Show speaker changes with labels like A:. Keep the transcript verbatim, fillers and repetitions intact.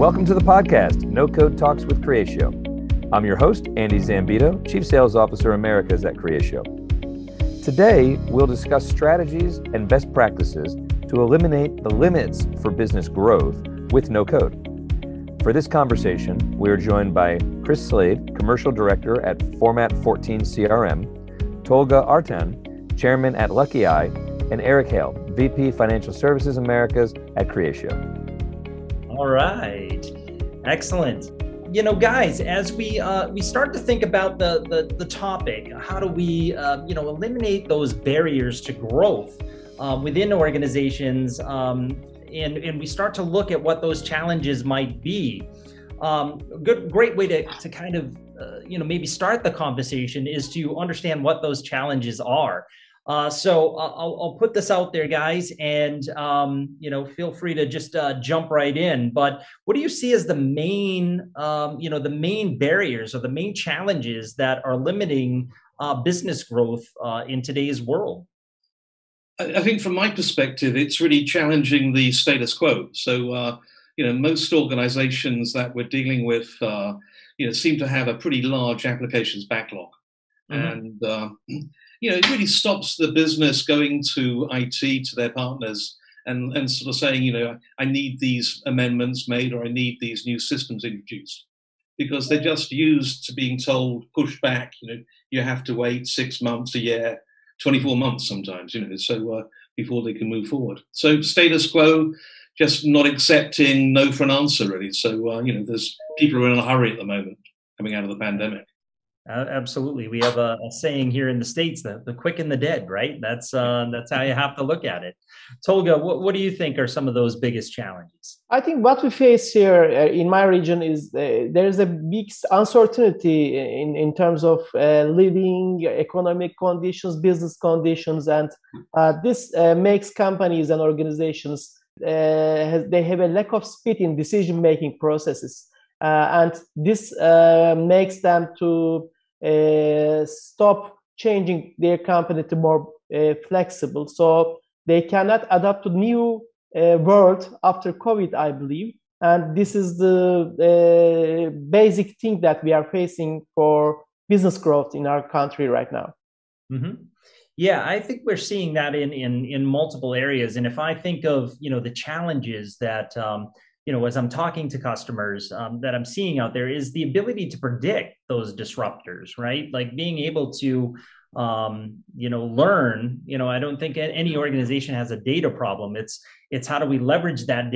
A: Welcome to the podcast, No Code Talks with Creatio. I'm your host, Andy Zambito, Chief Sales Officer Americas at Creatio. Today, we'll discuss strategies and best practices to eliminate the limits for business growth with no code. For this conversation, we are joined by Chris Slade, Commercial Director at Format fourteen C R M, Tolga Artan, Chairman at Lucky Eye, and Eric Hale, V P Financial Services Americas at Creatio.
B: All right, excellent. You know, guys, as we uh, we start to think about the the, the topic, how do we uh, you know eliminate those barriers to growth uh, within organizations, um, and and we start to look at what those challenges might be. Um, good, great way to to kind of uh, you know maybe start the conversation is to understand what those challenges are. Uh, so I'll, I'll put this out there, guys, and um, you know, feel free to just uh, jump right in. But what do you see as the main, um, you know, the main barriers or the main challenges that are limiting uh, business growth uh, in today's world?
C: I think, from my perspective, it's really challenging the status quo. So, uh, you know, most organizations that we're dealing with, uh, you know, seem to have a pretty large applications backlog, mm-hmm. and uh, you know, it really stops the business going to I T, to their partners, and, and sort of saying, you know, I need these amendments made or I need these new systems introduced, because they're just used to being told, push back, you know, you have to wait six months, a year, twenty-four months sometimes, you know, so uh, before they can move forward. So status quo, just not accepting no for an answer, really. So, uh, you know, there's people who are in a hurry at the moment coming out of the pandemic.
B: Uh, absolutely. We have a, a saying here in the States that the quick and the dead, right? That's uh, that's how you have to look at it. Tolga, what, what do you think are some of those biggest challenges?
D: I think what we face here uh, in my region is uh, there is a big uncertainty in, in terms of uh, living, economic conditions, business conditions, and uh, this uh, makes companies and organizations, uh, has, they have a lack of speed in decision-making processes. Uh, and this uh, makes them to uh, stop changing their company to more uh, flexible. So they cannot adapt to new uh, world after COVID, I believe. And this is the uh, basic thing that we are facing for business growth in our country right now.
B: Mm-hmm. Yeah, I think we're seeing that in in in multiple areas. And if I think of you know the challenges that um, you know, as I'm talking to customers um, that I'm seeing out there is the ability to predict those disruptors, right? Like being able to, um, you know, learn, you know, I don't think any organization has a data problem. It's, it's how do we leverage that data